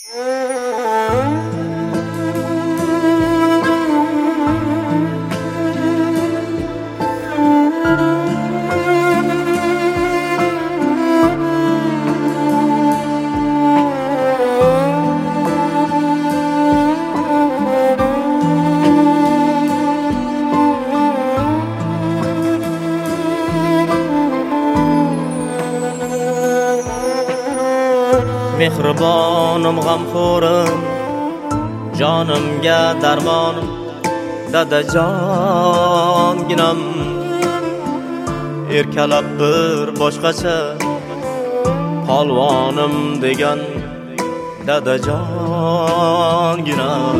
Mehribonim, g'amxo'rim, jonimga darmonim, dadajonginam. Erkalab bir boshqacha polvonim degan dadajonginam.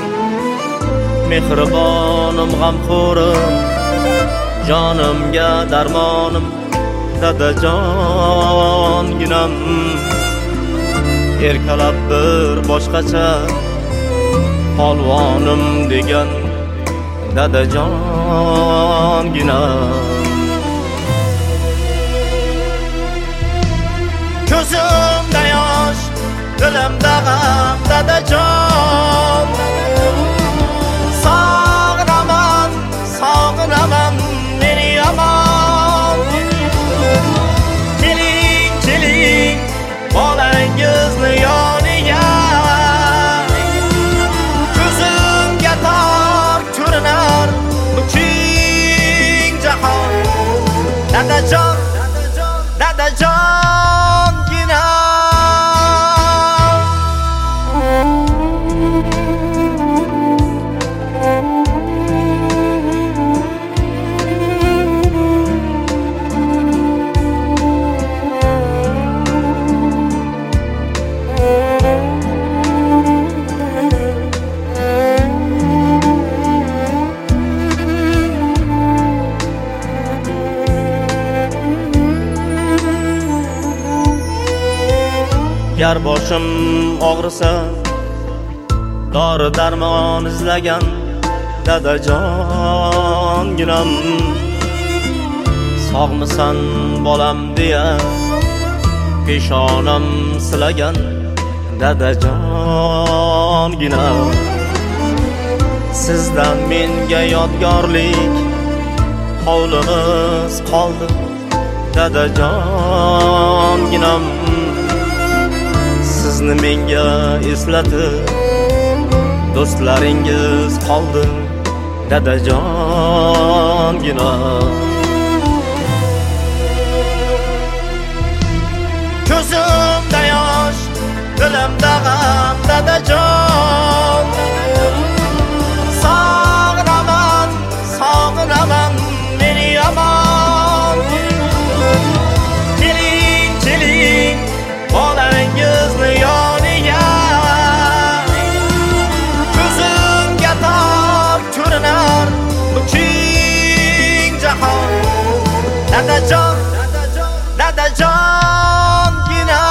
Mehribonim, g'amxo'rim, jonimga darmonim, dadajonginam. Erkalab bir boshqacha polvonim degan dadajonginam. Ko'zimda yosh, dilimda g'am, dadajon. Sog'inaman, sog'inaman meni yomon. Keling, keling, bolangizni yoniga. Ko'zimga tor ko'rinar bu keng jahon. Dadajon, dadajongina. Gar boshim og'risa, dori darmon izlagan dadajonginam. Sog'misan bolam deya peshonam silagan dadajonginam. Sizdan menga yodgorlik hovlimiz qoldi dadajonginam. Sizni menga eslatib do'stlaringiz qoldi dadajonginam. Ko'zimda yosh, dilimda g'am, dadajon. Sog'inaman, sog'inaman meni yomon. Keling, keling, bolangizni yoniga. Ko'zimga tor ko'rinar bu keng jahon. Dadajon, dadajongina.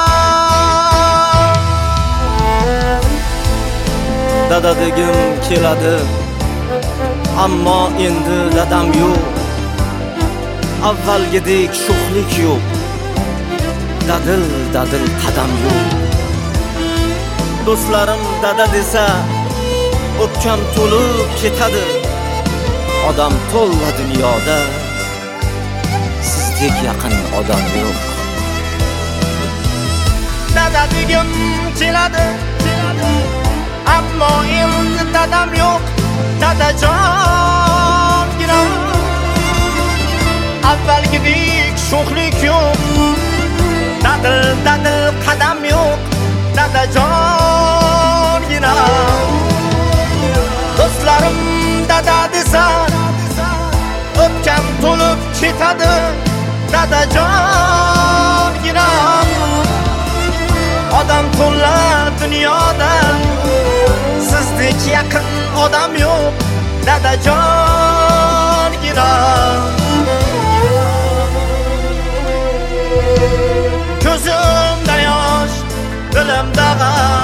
Dada degim keladi, ammo endi dadam yo'q. Avvalgidek sho'xlik yo'q, dadil qadam yo'q. Do'stlarim dada desa, o'pkam to'lib ketadi. Odam to'la dunyoda, sizdek yaqin odam yo'q. Dada degim keladi, ammo endi dadam yo'q. Dadajongina. Avvalgidek sho'xlik yo'q, dadil qadam yo'q. Dadajongina. Do'stlarim dada desa, o'pkam to'lib ketadi. Dadajongina. Odam to'la dunyoda, sizdek yaqin odam yo'q. Dadajongina. Ko'zimda yosh, dilimda g'am,